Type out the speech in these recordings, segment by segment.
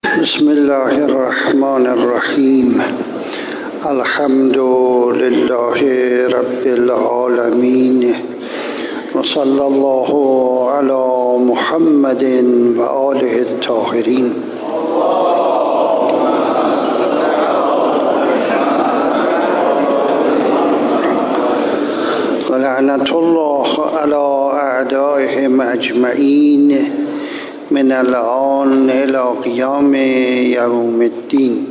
بسم الله الرحمن الرحیم. الحمد لله رب العالمین و صلی الله علی محمد و آله الطاهرین. و لعنت الله علی اعدائهم اجمعین من الآن الی قیام یوم الدین.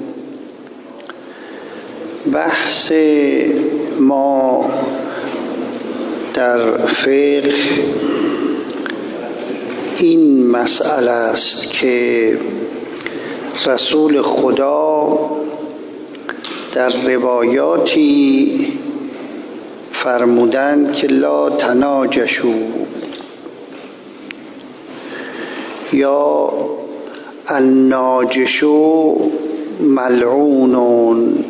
بحث ما در فقه این مسئله است که رسول خدا در روایاتی فرمودند که لا تناجشوا یا الناجش ملعون.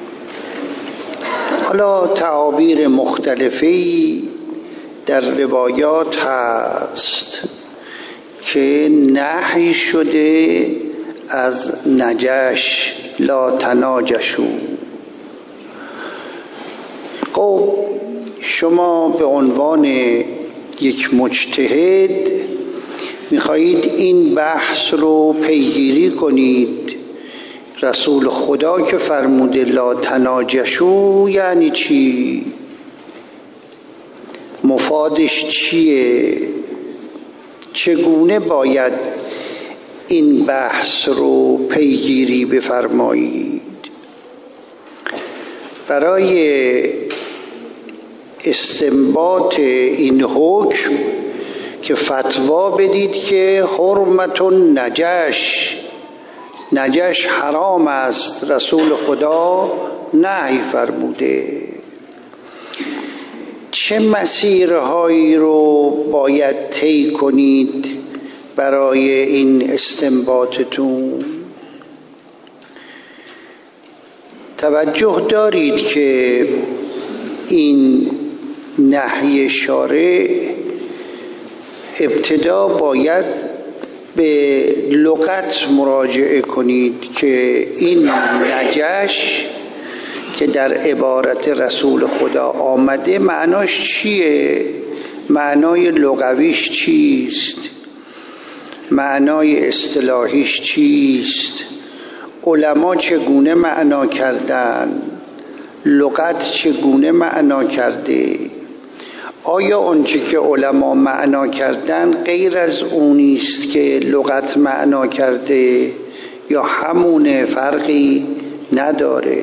حالا تعابیر مختلفی در روایات هست که نهی شده از نجش، لا تناجشوا. خب شما به عنوان یک مجتهد میخواهید این بحث رو پیگیری کنید. رسول خدا که فرموده لا تناجشوا یعنی چی؟ مفادش چیه؟ چگونه باید این بحث رو پیگیری بفرمایید؟ برای استنباط این حکم که فتوا بدید که حرمت نجش حرام است، رسول خدا نهی فرموده. چه مسیرهایی رو باید طی کنید برای این استنباطتون؟ توجه دارید که این نهی شارع ابتدا باید به لغت مراجعه کنید که این نجش که در عبارت رسول خدا آمده معناش چیه؟ معنای لغویش چیست؟ معنای اصطلاحیش چیست؟ علما چگونه معنا کردن؟ لغت چگونه معنا کرده؟ آیا آنچه که علما معنا کردن غیر از اونی است که لغت معنا کرده یا همونه، فرقی نداره؟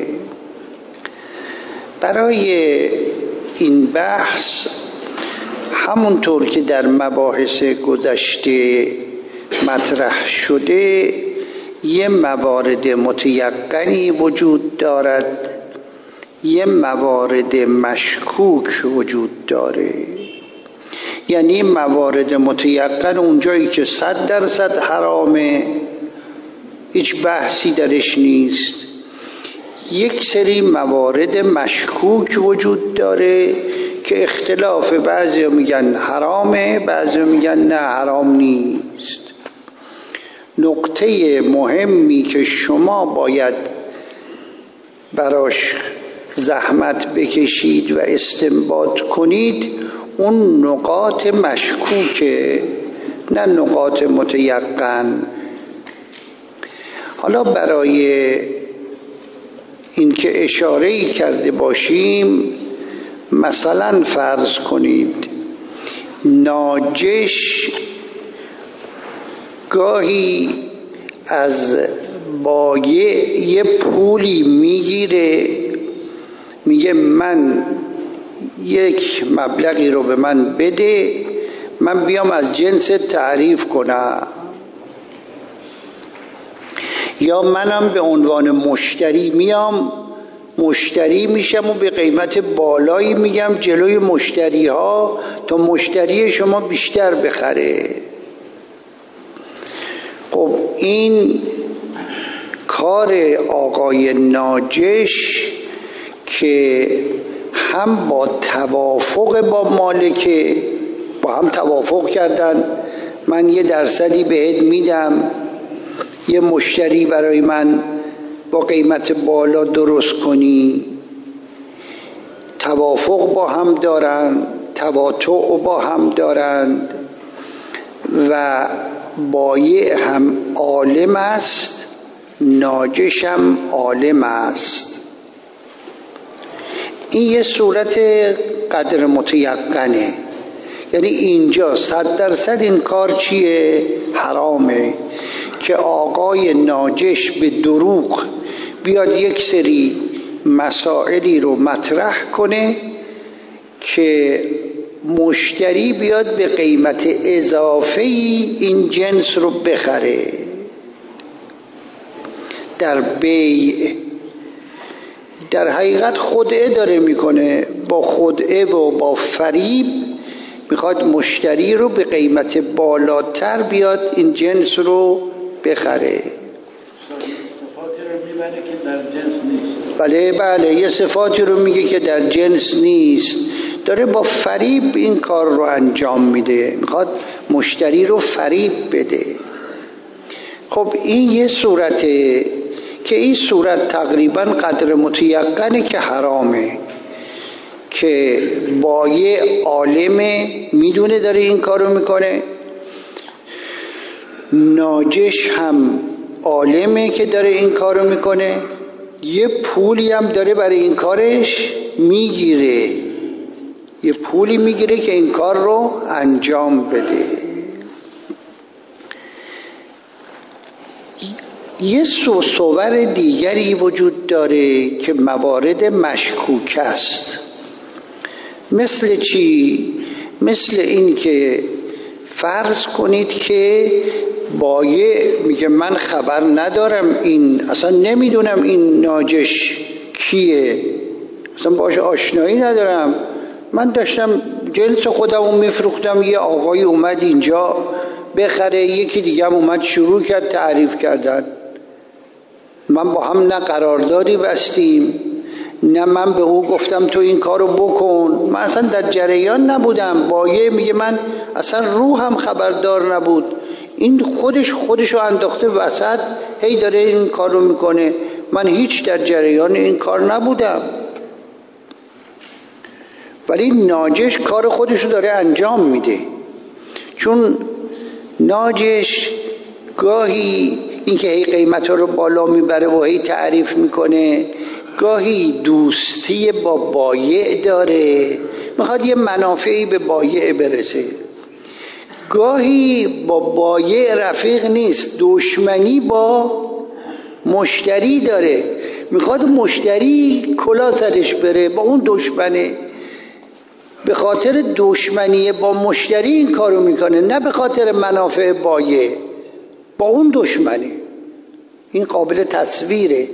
برای این بحث همونطور که در مباحث گذشته مطرح شده یه موارد متیقنی وجود دارد، یه موارد مشکوک وجود داره. یعنی موارد متیقن اونجایی که 100% حرامه، هیچ بحثی درش نیست. یک سری موارد مشکوک وجود داره که اختلاف، بعضی میگن حرامه، بعضی میگن نه حرام نیست. نقطه مهمی که شما باید براش زحمت بکشید و استنباط کنید اون نقاط مشکوکه، نه نقاط متیقن. حالا برای اینکه اشاره‌ای کرده باشیم، مثلا فرض کنید ناجش گاهی از بایع یه پولی میگیره، میگه من یک مبلغی رو به من بده، من بیام از جنس تعریف کنم، یا منم به عنوان مشتری میام مشتری میشم و به قیمت بالایی میگم جلوی مشتری ها تا مشتری شما بیشتر بخره. خب این کار آقای ناجش که هم با توافق با مالک با هم توافق کردن، من 1% بهت میدم یه مشتری برای من با قیمت بالا درست کنی. توافق با هم دارند، تواطؤ با هم دارند و بایع هم عالم است، ناجش هم عالم است. این یه صورت قدر متیقنه، یعنی اینجا 100% این کار چیه؟ حرامه که آقای ناجش به دروغ بیاد یک سری مسائلی رو مطرح کنه که مشتری بیاد به قیمت اضافه‌ای این جنس رو بخره. در بیع در حقیقت خدعه داره میکنه، با خدعه و با فریب میخواد مشتری رو به قیمت بالاتر بیاد این جنس رو بخره. صفاتی رو میبره که در جنس نیست. بله یه صفاتی رو میگه که در جنس نیست، داره با فریب این کار رو انجام میده، میخواد مشتری رو فریب بده. خب این یه صورته که این صورت تقریبا قدر متیقنه که حرامه، که بایع عالمه میدونه داره این کارو میکنه، ناجش هم عالمه که داره این کارو میکنه، یه پولی هم داره برای این کارش میگیره، یه پولی میگیره که این کار رو انجام بده. یه صور دیگری وجود داره که موارد مشکوک است. مثل چی؟ مثل این که فرض کنید که بایع میگه من خبر ندارم، این اصلا نمیدونم این ناجش کیه، اصلا باش آشنایی ندارم، من داشتم جنس خودمو میفروختم، یه آقای اومد اینجا بخره، یکی دیگه هم اومد شروع کرد تعریف کردن، من با هم نه قراردادی بستیم نه من به او گفتم تو این کارو بکن، من اصلا در جریان نبودم. بایع میگه من اصلا روحم خبردار نبود، این خودشو انداخته وسط، هی داره این کارو میکنه، من هیچ در جریان این کار نبودم. ولی ناجش کار خودشو داره انجام میده، چون ناجش گاهی اینکه هی قیمت رو بالا میبره و هی تعریف میکنه، گاهی دوستی با بایع داره، میخواد یه منافعی به بایع برسه، گاهی با بایع رفیق نیست، دشمنی با مشتری داره، میخواد مشتری کلا سرش بره با اون دشمنه، به خاطر دشمنی با مشتری این کارو میکنه، نه به خاطر منافع بایع، با اون دشمنه. این قابل تصویره.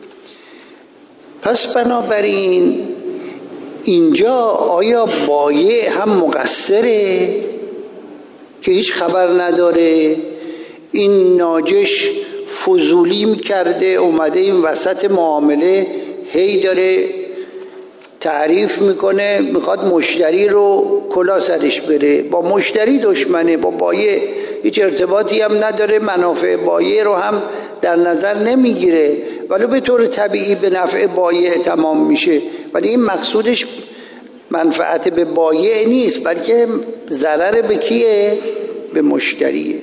پس بنابراین اینجا آیا بایع هم مقصره که هیچ خبر نداره، این ناجش فضولی میکرده اومده این وسط معامله هی داره تعریف میکنه، میخواد مشتری رو کلا سرش بره، با مشتری دشمنه، با بایع هیچ ارتباطی هم نداره، منافع بایع رو هم در نظر نمیگیره، ولی به طور طبیعی به نفع بایع تمام میشه، ولی این مقصودش منفعت به بایع نیست، بلکه ضرر به کیه؟ به مشتریه.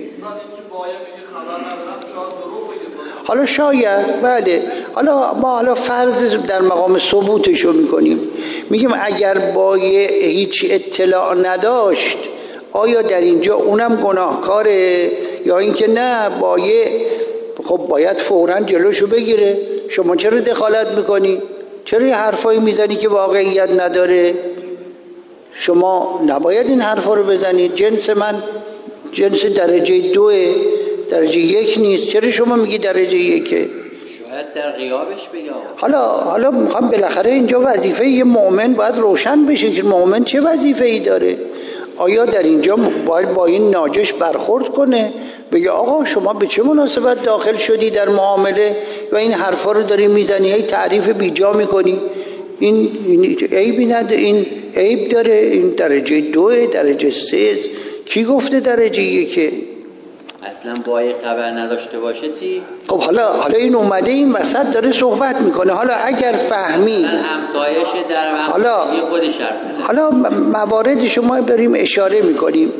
حالا شاید بله، حالا فرض در مقام ثبوتشو میکنیم، میگیم اگر بایع هیچ اطلاع نداشت آیا در اینجا اونم گناهکاره یا اینکه نه بایع خب باید فوراً جلوشو بگیره؟ شما چرا دخالت میکنی؟ چرا یه حرفایی میزنی که واقعیت نداره؟ شما نباید این حرفا رو بزنید، جنس من جنس درجه 2، درجه 1 نیست، چرا شما میگی درجه 1؟ شاید در غیابش بگم. حالا میخوام بالاخره اینجا وظیفه یه مؤمن باید روشن بشه که مؤمن چه وظیفه‌ای داره. آیا در اینجا باید با این ناجش برخورد کنه، بگه آقا شما به چه مناسبت داخل شدی در معامله و این حرفا رو داری میزنی، هی تعریف بیجا میکنی، این عیبی نداره، این عیب داره، این درجه 2 درجه 3، کی گفته درجه 1؟ اصلا بای خبر نداشته باشه چی؟ خب حالا این اومده این وسط داره صحبت میکنه. حالا اگر فهمی همسایش در همسایه خودش حرف حالا موارد شما داریم اشاره میکنیم.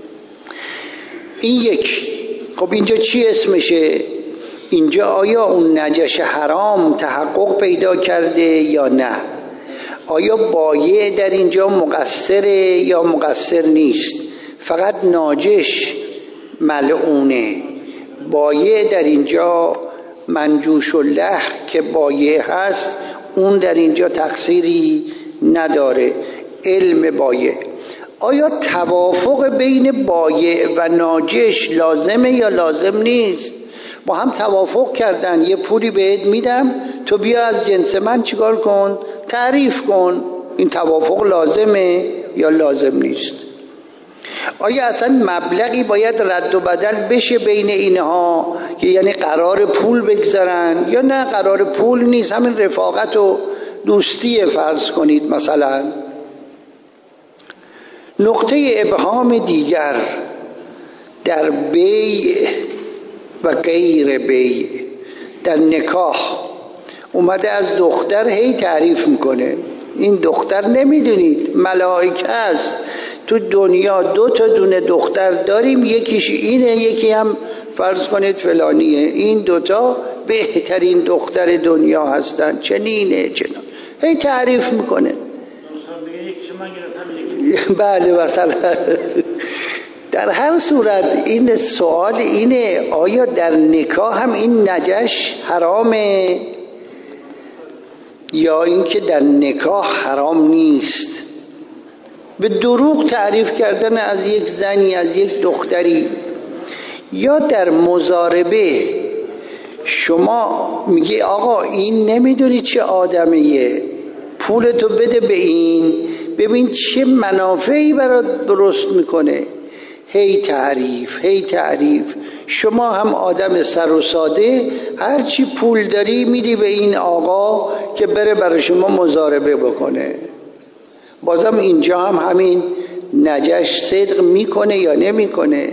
این یک. خب اینجا چی اسمشه؟ اینجا آیا اون نجش حرام تحقق پیدا کرده یا نه؟ آیا بایع در اینجا مقصره یا مقصر نیست؟ فقط ناجش ملعونه، بایع در اینجا منجوش الله که بایع هست اون در اینجا تقصیری نداره. علم بایع. آیا توافق بین بایع و ناجش لازمه یا لازم نیست؟ با هم توافق کردن یه پولی بهت میدم تو بیا از جنس من چیکار کن؟ تعریف کن. این توافق لازمه یا لازم نیست؟ آیا اصلا مبلغی باید رد و بدل بشه بین اینها که یعنی قرار پول بگذارن یا نه قرار پول نیست، همین رفاقت و دوستی فرض کنید مثلا. نقطه ابهام دیگر در بیع و غیر بیع، در نکاح اومده از دختر هی تعریف میکنه. این دختر نمیدونید ملائکه است. تو دنیا 2 دونه دختر داریم، یکیش اینه یکی هم فرض کنید فلانیه. این 2 بهترین دختر دنیا هستن، چنینه چنان هی تعریف میکنه. بله مثلا. در هر صورت این سوال اینه آیا در نکاح هم این نجش حرامه یا اینکه در نکاح حرام نیست؟ به دروغ تعریف کردن از یک زنی از یک دختری، یا در مضاربه شما میگی آقا این نمیدونی چه آدمیه، پولتو بده به این ببین چه منافعی برات درست میکنه. هی تعریف. شما هم آدم سر و ساده هرچی پول داری میدی به این آقا که بره برای شما مضاربه بکنه. بازم اینجا هم همین نجش صدق میکنه یا نمیکنه؟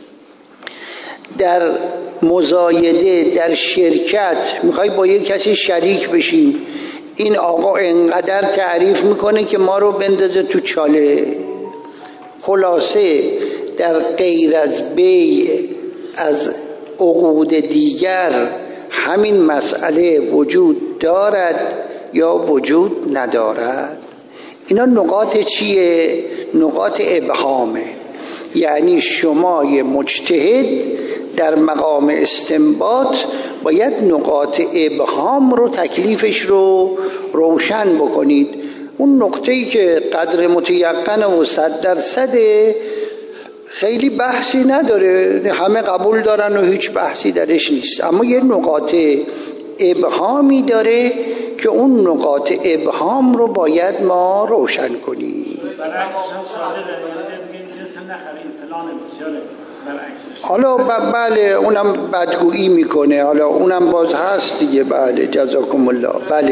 در مزایده در شرکت میخوای با یک کسی شریک بشیم، این آقا انقدر تعریف میکنه که ما رو بندازه تو چاله. خلاصه در غیر از بیع از عقود دیگر همین مسئله وجود دارد یا وجود ندارد. اینا نقاط چیه؟ نقاط ابهامه. یعنی شما یه مجتهد در مقام استنباط باید نقاط ابهام رو تکلیفش رو روشن بکنید. اون نقطه‌ای که قدر متیقن و 100% خیلی بحثی نداره، همه قبول دارن و هیچ بحثی درش نیست، اما یه نقاط ابهامی داره که اون نقاط ابهام رو باید ما روشن کنیم. حالا بله اونم بدگویی میکنه، حالا اونم باز هست دیگه. بله جزاکم الله.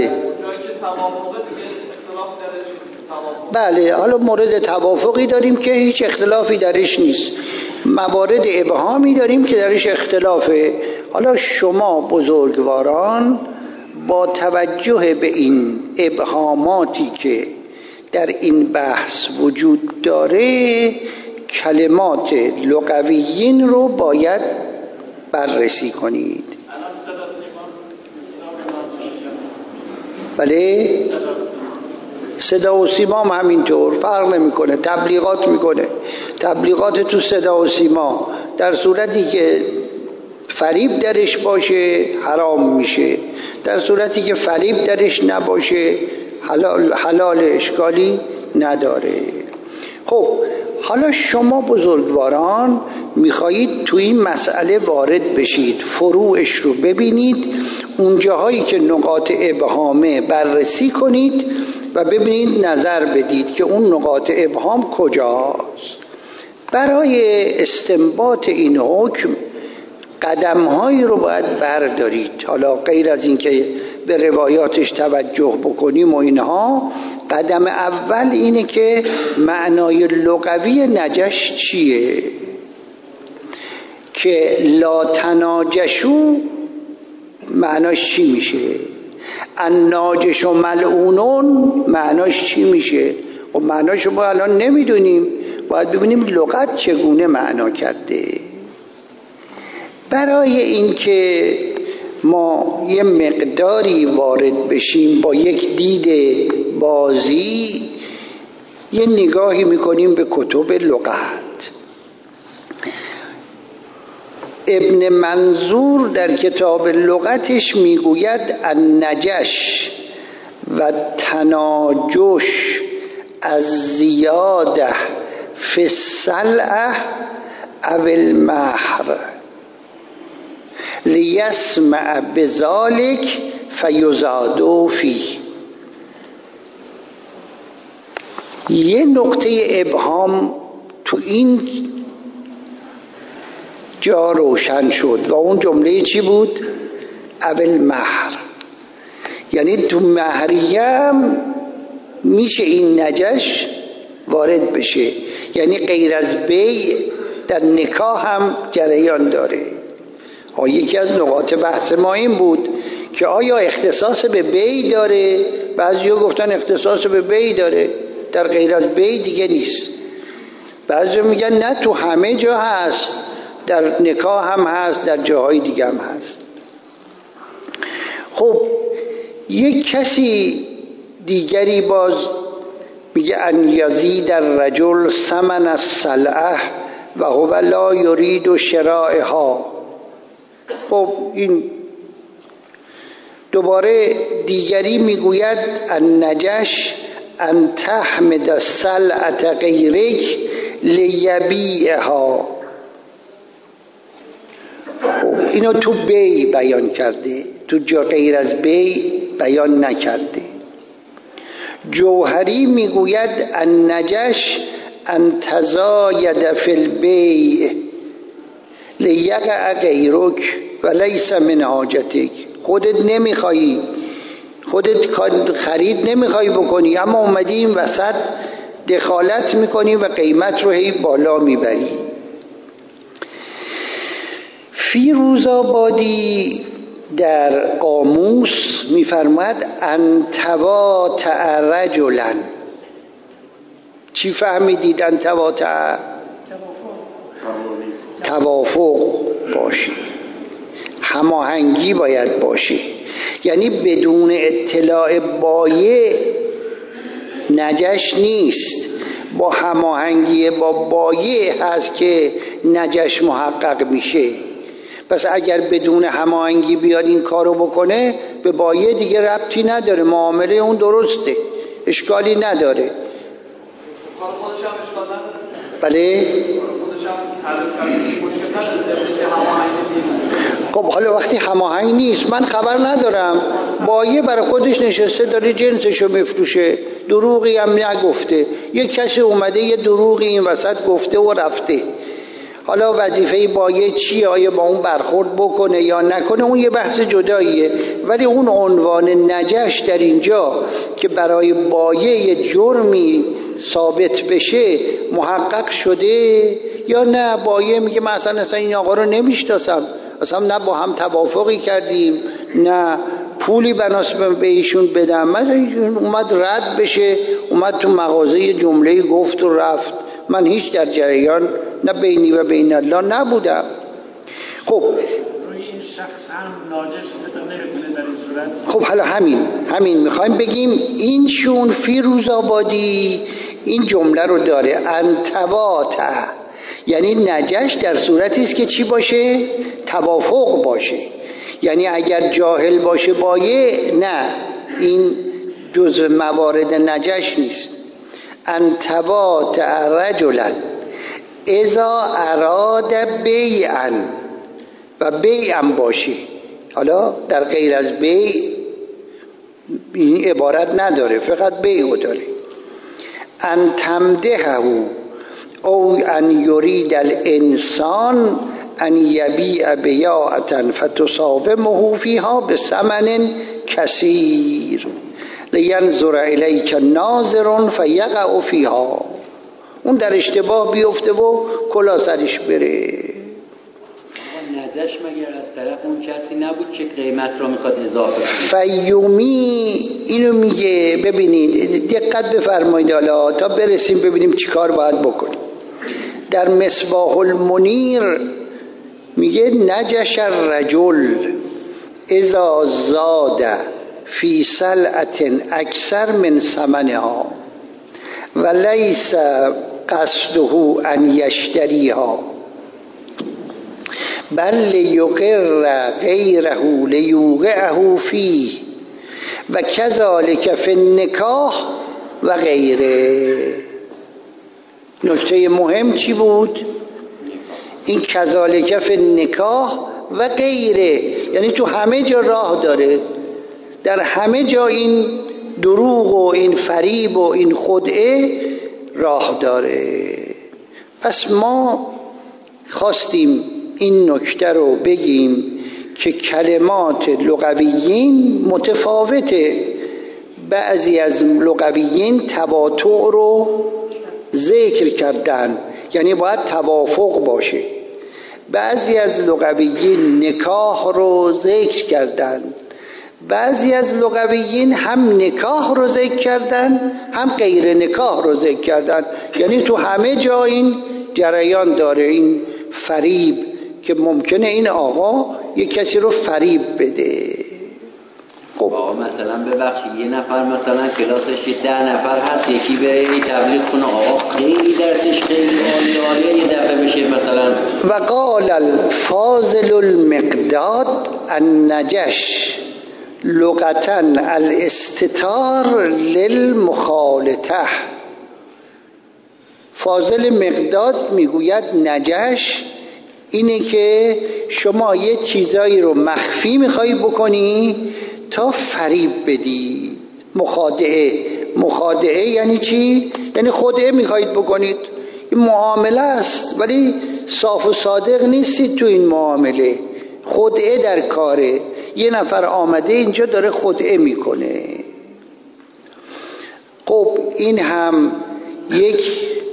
بله حالا مورد توافقی داریم که هیچ اختلافی درش نیست، موارد ابهامی داریم که درش اختلافه. حالا شما بزرگواران با توجه به این ابهاماتی که در این بحث وجود داره کلمات لغویین رو باید بررسی کنید. بله صدا و سیما هم همینطور فرق نمیکنه، تبلیغات میکنه. تبلیغات تو صدا و سیما در صورتی که فریب درش باشه حرام میشه، در صورتی که فریب درش نباشه حلال اشکالی نداره. خب حالا شما بزرگواران میخواهید تو این مسئله وارد بشید، فروعش رو ببینید، اون جاهایی که نقاط ابهامه بررسی کنید و ببینید نظر بدید که اون نقاط ابهام کجاست. برای استنباط این حکم قدم‌هایی رو باید بردارید. حالا غیر از این که به روایاتش توجه بکنیم و اینها، قدم اول اینه که معنای لغوی نجش چیه. که لا تناجشو معناش چی میشه؟ الناجش و ملعونون معناش چی میشه؟ و معناشو ما الان نمیدونیم، باید ببینیم لغت چگونه معنا کرده. برای اینکه ما یه مقداری وارد بشیم با یک دید بازی، یه نگاهی میکنیم به کتب لغت. ابن منظور در کتاب لغتش میگوید النجش و تناجش از زیاده فی السلعه او المهر لیسمع بذالک فیزادو فیه. یه نقطه ابهام تو این جا روشن شد و اون جمله چی بود؟ اول مهر. یعنی تو مهریه هم میشه این نجش وارد بشه، یعنی غیر از بیع در نکاح هم جریان داره. یکی از نقاط بحث ما این بود که آیا اختصاص به بیع داره؟ بعضیا گفتن اختصاص به بیع داره، در غیر از بیع دیگه نیست. بعضیا میگن نه، تو همه جا هست، در نکاح هم هست، در جاهای دیگه هم هست. خب یک کسی دیگری باز میگه ان یزید الرجل ثمن السلعه و هو لا یرید شرائها. خب این دوباره دیگری میگوید النجش ان تحمد السلعه غیرک لیبیعها. اینو تو بیع بیان کرده، تو جا غیر از بیع بیان نکرده. جوهری میگوید النجش ان تزاید فی البیع لیقع غیرک و لیس من حاجتک. خودت نمیخوایی، خودت خرید نمیخوایی بکنی، اما اومدی این وسط دخالت میکنی و قیمت رو هی بالا میبری. فیروزآبادی در قاموس میفرماید ان تواتع رجلا. چی فهمیدید ان تواتع؟ توافق باشه، هماهنگی باید باشه. یعنی بدون اطلاع بایع نجش نیست، با هماهنگی با بایع هست که نجش محقق میشه. پس اگر بدون هماهنگی بیاد این کارو بکنه، به بایع دیگه ربطی نداره، معامله اون درسته، اشکالی نداره. خودش هم اشکال نداره. بله؟ خودش هم مشکل نداره، هماهنگی نیست. خب حالا وقتی هماهنگ نیست، من خبر ندارم، بایع برای خودش نشسته داره جنسشو میفروشه، دروغی هم نگفته، یک کسی اومده یه دروغی این وسط گفته و رفته. حالا وظیفه بایع چیه؟ آیا با اون برخورد بکنه یا نکنه؟ اون یه بحث جداییه. ولی اون عنوان نجش در اینجا که برای بایع یه جرمی ثابت بشه محقق شده یا نه؟ بایع میگه من اصلا این آقا رو نمیشناسم، اصلا نه با هم توافقی کردیم، نه پولی بناس به ایشون بدم، من اومد رد بشه، اومد تو مغازه جمله گفت و رفت، من هیچ در جریان نه بینی و بین الله نبودم. خب روی این شخص هم ناجش صدا نمیکنه در این صورت. خب حالا همین میخوایم بگیم اینشون فیروزآبادی این جمله رو داره ان تواتع، یعنی نجش در صورتی است که چی باشه؟ توافق باشه. یعنی اگر جاهل باشه بایع، نه، این جزء موارد نجش نیست. ان تواتع رجلا اذا اراد بیعا، و بیعم باشه. حالا در غیر از بیع این عبارت نداره، فقط بیعو داره. ان تمدحه او ان یرید الانسان ان یبیع بیاعة فتصاومه فیها بثمن کثیر لینظر الیک ناظر فیقع فیها. اون در اشتباه بیفته و کلا سرش بره. عرضش مگر از طرف اون کسی نبود که قیمت رو میخواد اضافه کنه؟ فیومی اینو میگه. ببینید دقت بفرمایید حالا تا برسیم ببینیم چی کار باید بکنیم. در مصباح المنیر میگه نجش الرجل اذا زاد فی سلعة اکثر من ثمنها و لیس قصده ان یشتریها بل لیقر غیره لیوقعه فیه و کذالک فی النکاح و غیره. نکته مهم چی بود؟ این کذالک فی النکاح و غیره، یعنی تو همه جا راه داره، در همه جا این دروغ و این فریب و این خدعه راه داره. پس ما خواستیم این نکته رو بگیم که کلمات لغویین متفاوته. بعضی از لغویین تباطؤ رو ذکر کردن، یعنی باید توافق باشه. بعضی از لغویین نکاح رو ذکر کردن، بعضی از لغویین هم نکاح رو ذکر کردن هم غیر نکاح رو ذکر کردن. یعنی تو همه جا این جریان داره، این فریب که ممکنه این آقا یک کسی رو فریب بده. خب آقا مثلا ببخشید یه نفر مثلا کلاسش 10 نفر هست، یکی بره تبلیغ کنه آقا خیلی درسش خیلی عالیه، یه دفعه بشه مثلا و قال الفاضل المقداد النجش لغتا الاستتار للمخالطه. فاضل مقداد میگوید نجش اینه که شما یه چیزایی رو مخفی میخوایی بکنی تا فریب بدی. مخادعه یعنی چی؟ یعنی خدعه میخواید بکنید، این معامله است ولی صاف و صادق نیستید تو این معامله، خدعه در کاره. یه نفر آمده اینجا داره خدعه میکنه. خب این هم یک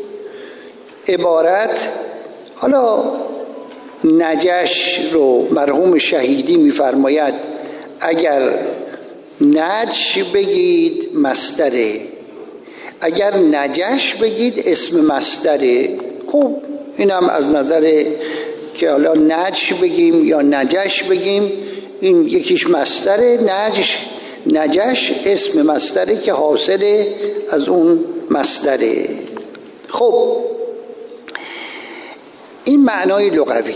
عبارت. حالا نجش رو مرحوم شهیدی میفرماید اگر نجش بگید مصدره، اگر نجش بگید اسم مصدره. خب اینم از نظر که حالا نجش بگیم یا نجش بگیم، این یکیش مصدره، نجش اسم مصدره که حاصل از اون مصدره. خب این معنای لغوی.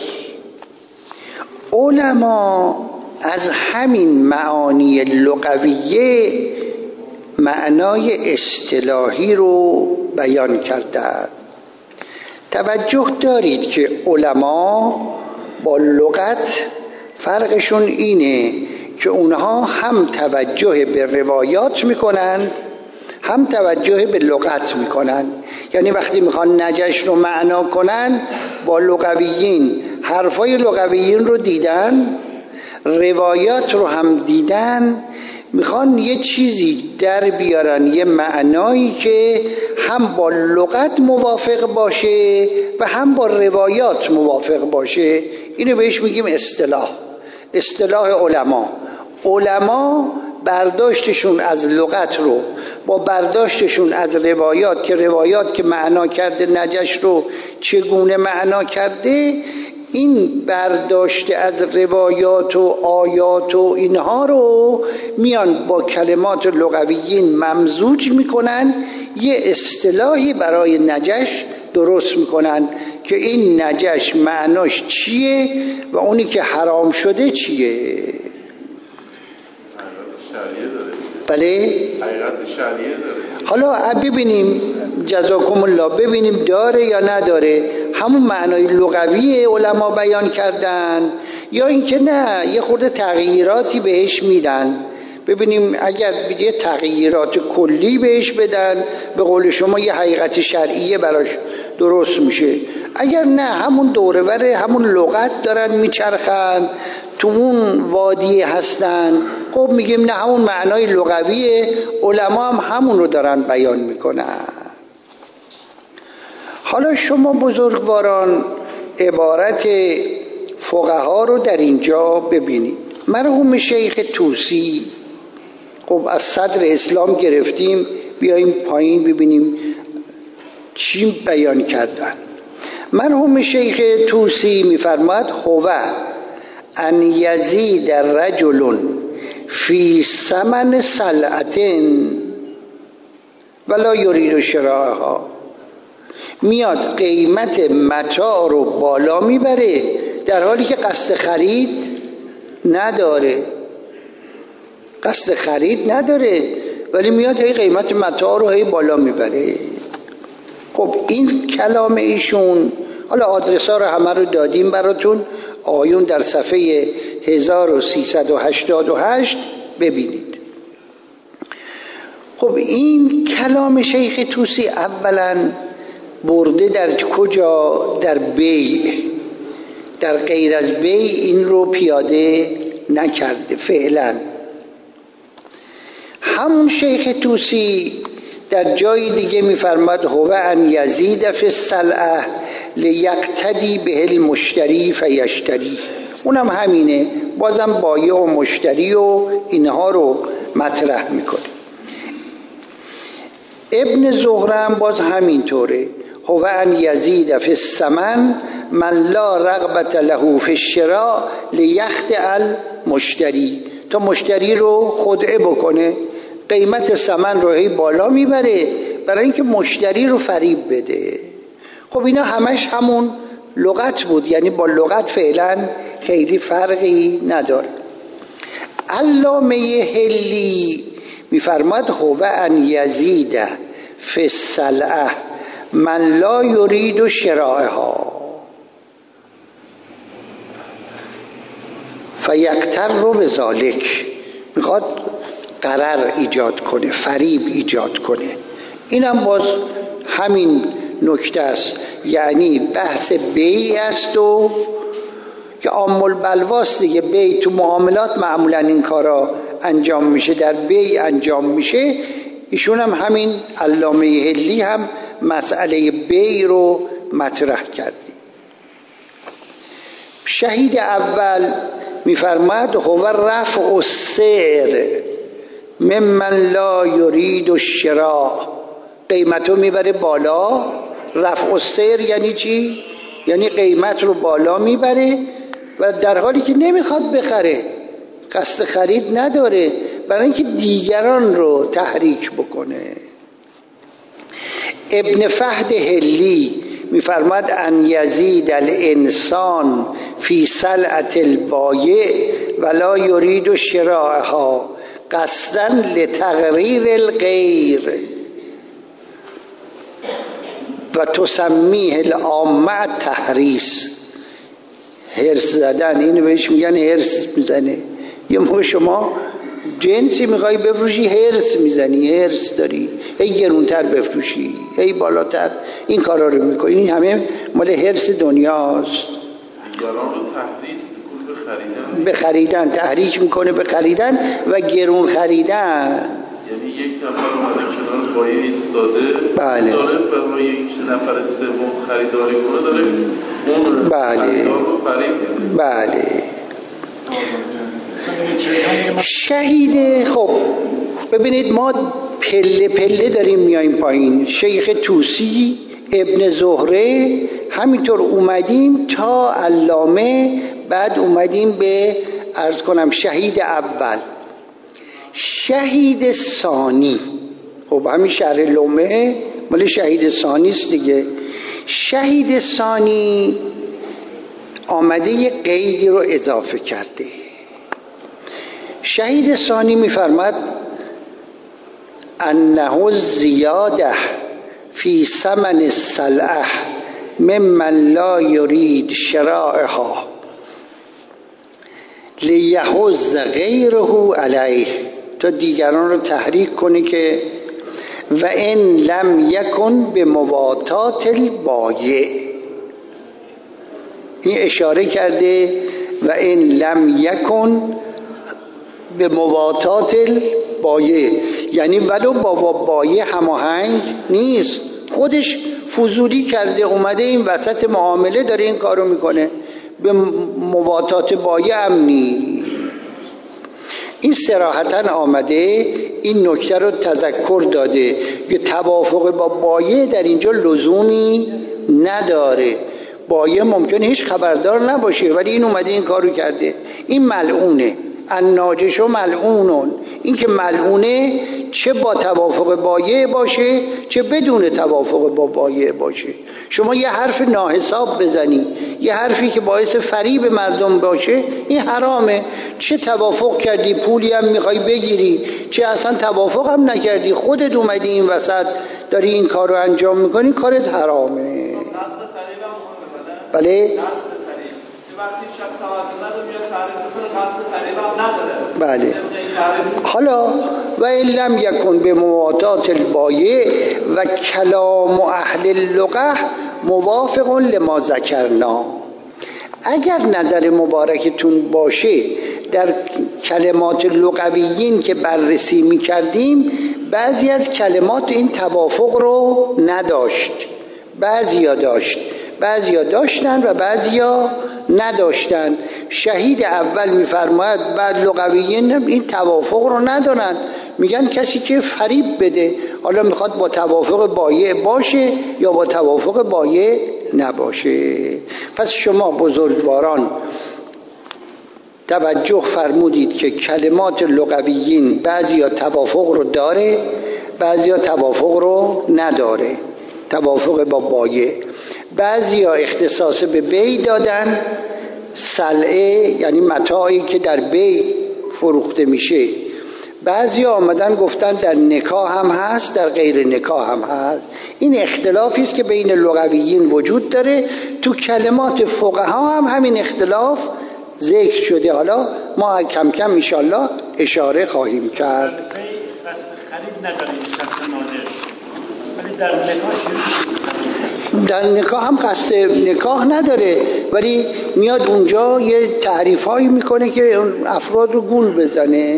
علما از همین معانی لغویه معنای اصطلاحی رو بیان کردند. توجه دارید که علما با لغت فرقشون اینه که اونها هم توجه به روایات میکنند هم توجه به لغت میکنن. یعنی وقتی میخوان نجش رو معنا کنن با لغویین حرفای لغویین رو دیدن، روایات رو هم دیدن، میخوان یه چیزی در بیارن، یه معنایی که هم با لغت موافق باشه و هم با روایات موافق باشه. اینو بهش میگیم اصطلاح علما. علما برداشتشون از لغت رو با برداشتشون از روایات، که روایات که معنا کرده نجش رو چگونه معنا کرده، این برداشت از روایات و آیات و اینها رو میان با کلمات لغویین ممزوج میکنن، یه اصطلاحی برای نجش درست میکنن که این نجش معناش چیه و اونی که حرام شده چیه. بله حقیقت شرعیه داره. حالا ببینیم جزاکم الله، ببینیم داره یا نداره. همون معنای لغوی علما بیان کردن یا اینکه نه یه خورده تغییراتی بهش میدن. ببینیم اگر یه تغییرات کلی بهش بدن به قول شما یه حقیقت شرعیه براش درست میشه. اگر نه همون دورور همون لغت دارن میچرخن، تو اون وادی هستن، خب میگیم نه همون معنای لغویه، علما هم همون رو دارن بیان میکنن. حالا شما بزرگواران عبارت فقها رو در اینجا ببینید. مرحوم شیخ طوسی، خب از صدر اسلام گرفتیم بیاییم پایین ببینیم چی بیان کردن. مرحوم شیخ طوسی میفرماد هو ان یزید رجل فی ثمن سلعة ولا یرید شراءها، میاد قیمت متاع رو بالا میبره در حالی که قصد خرید نداره، ولی میاد هی قیمت متاع رو هی بالا میبره. خب این کلام ایشون، حالا آدرس ها رو همه رو دادیم براتون، آیون در صفحه 1388 ببینید. خب این کلام شیخ طوسی اولا برده در کجا؟ در بیع، در غیر از بیع این رو پیاده نکرده فعلا. همون شیخ طوسی در جای دیگه میفرماد هو ان یزید فی السلعة لیقتدی به المشتری فیشتری، اونم همینه، بازم بایع و مشتری و اینها رو مطرح میکنه. ابن زهره باز همینطوره، هو ان یزید فی الثمن من لا رغبت له فی الشراء لیخدع المشتری، تا مشتری رو خدعه بکنه، قیمت ثمن رو هی بالا میبره برای اینکه مشتری رو فریب بده. خب اینا همش همون لغت بود، یعنی با لغت فعلا خیلی فرقی نداره. علامه حلی میفرماد هو ان یزید فی السلعة من لا یرید شراءها فیقتر رو به ذالک، میخواد قرار ایجاد کنه، فریب ایجاد کنه. اینم باز همین نکته است، یعنی بحث بیع است و که عام البلواست دیگه. بیع تو معاملات معمولا این کارا انجام میشه، در بیع انجام میشه. ایشون هم همین علامه حلی هم مسئله بیع رو مطرح کردی. شهید اول میفرماد هو رفع السعر ممن لا یرید الشراء، قیمتو میبره بالا. رفع السعر یعنی چی؟ یعنی قیمت رو بالا میبره و در حالی که نمیخواد بخره، قصد خرید نداره، برای اینکه دیگران رو تحریک بکنه. ابن فهد حلی میفرماد ان یزید الانسان فی سلعة البایع ولا یرید شراءها قصدا لتغریر الغیر و تسمیه العامه تحریص. هرس زدن، اینو بهش میگن هرس میزنه. یه موقع شما جنسی میخوای بفروشی هرس میزنی، هرس داری، هی گرونتر بفروشی، هی بالاتر، این کارا رو میکنی. این همه مال هرس دنیاست. دیگران رو تحریص میکنه به خریدن، تحریک میکنه به خریدن و گرون خریدن. یعنی یک نفر اومده کنار بایع ایستاده، بله، داره برای یک نفر سوم خریداری کنه، داره اون خریدار رو فریب میده. بله. شهید، خب ببینید ما پله پله داریم میاییم پایین. شیخ طوسی، ابن زهره، همینطور اومدیم تا علامه، بعد اومدیم به عرض کنم شهید اول. شهید ثانی، خب همین شرح لومه مال شهید ثانی است دیگه. شهید ثانی آمده یه قیدی رو اضافه کرده. شهید ثانی میفرماد انه زیاده فی ثمن السلعة ممن لا یرید شراءها لیحض غیره علیه، تا دیگران رو تحریک کنه که و ان لم یکن به مواتات البایع. این اشاره کرده و ان لم یکن به مواتات البایع، یعنی ولو با بایع هماهنگ نیست، خودش فضولی کرده، اومده این وسط معامله داره این کارو میکنه. به مواتات بایه هم نی. این صراحتاً آمده این نکته رو تذکر داده که توافق با بایه در اینجا لزومی نداره. بایه ممکنه هیچ خبردار نباشه ولی این اومده این کارو کرده. این ملعونه، الناجش و ملعونون. این که ملعونه چه با توافق بایه باشه چه بدون توافق با بایه باشه. شما یه حرف ناحساب بزنی، یه حرفی که باعث فریب مردم باشه، این حرامه. چه توافق کردی پولی هم میخوای بگیری، چه اصلا توافق هم نکردی، خودت اومدی این وسط داری این کار رو انجام میکنی، کارت حرامه. بله؟ بله. حالا و این لم یکن به مواتات البایع و کلام اهل اللغه موافق لما ذکرنا. اگر نظر مبارکتون باشه در کلمات لغویین که بررسی میکردیم بعضی از کلمات این توافق رو نداشت، بعضیا داشت، بعضیا داشتن و بعضیا نداشتن. شهید اول میفرماید بعد لغویین این توافق رو ندارن، میگن کسی که فریب بده حالا میخواد با توافق بایع باشه یا با توافق بایع نباشه. پس شما بزرگواران توجه فرمودید که کلمات لغویین بعضیا توافق رو داره بعضیا توافق رو نداره، توافق با بایع. بعضیا اختصاص به بیع دادن، سلعه یعنی متاعی که در بیع فروخته میشه. بعضیا آمدن گفتن در نکاح هم هست در غیر نکاح هم هست. این اختلافی است که بین لغویین وجود داره. تو کلمات فقها هم همین اختلاف ذکر شده. حالا ما کم کم انشالله اشاره خواهیم کرد. خرید نداره این شخص ناجش، ولی در نکاح هم قصد نکاح نداره ولی میاد اونجا یه تعریفایی میکنه که افراد رو گول بزنه.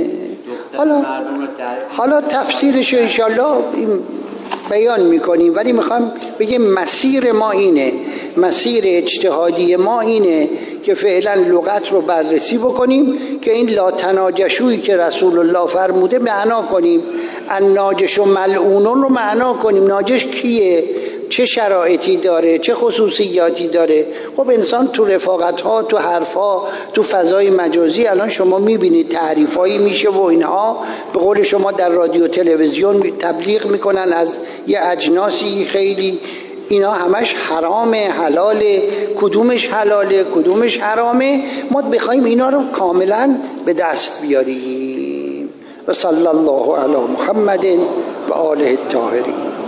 حالا تفسیرش انشالله بیان میکنیم، ولی میخوام بگم مسیر ما اینه، مسیر اجتهادی ما اینه که فعلا لغت رو بررسی بکنیم که این لا تناجشویی که رسول الله فرموده معنا کنیم، الناجش و ملعونون رو معنا کنیم. ناجش کیه؟ چه شرایطی داره؟ چه خصوصیاتی داره؟ خب انسان تو رفاقت‌ها، تو حرف‌ها، تو فضای مجازی الان شما می‌بینید تعریفایی میشه و اینها به قول شما در رادیو تلویزیون تبلیغ میکنن از یه اجناسی خیلی، اینا همش حرامه حلاله، کدومش حلاله کدومش حرامه. ما بخوایم اینا رو کاملا به دست بیاریم. و صلی الله علی محمد و آله الطاهرین.